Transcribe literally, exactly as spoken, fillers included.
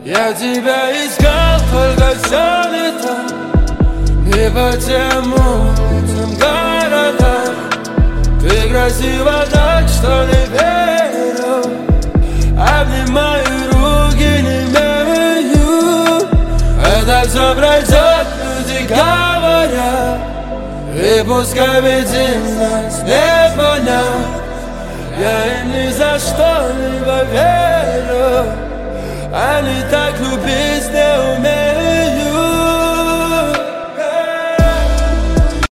Я тебя искал, только все не так. Не по тем улицам города. Ты красива так, что не верю. Обнимаю руки, не имею. Это все пройдет, люди говорят. И пускай видим нас не понять. Я им ни за что не поверю. Они так любить не умеют.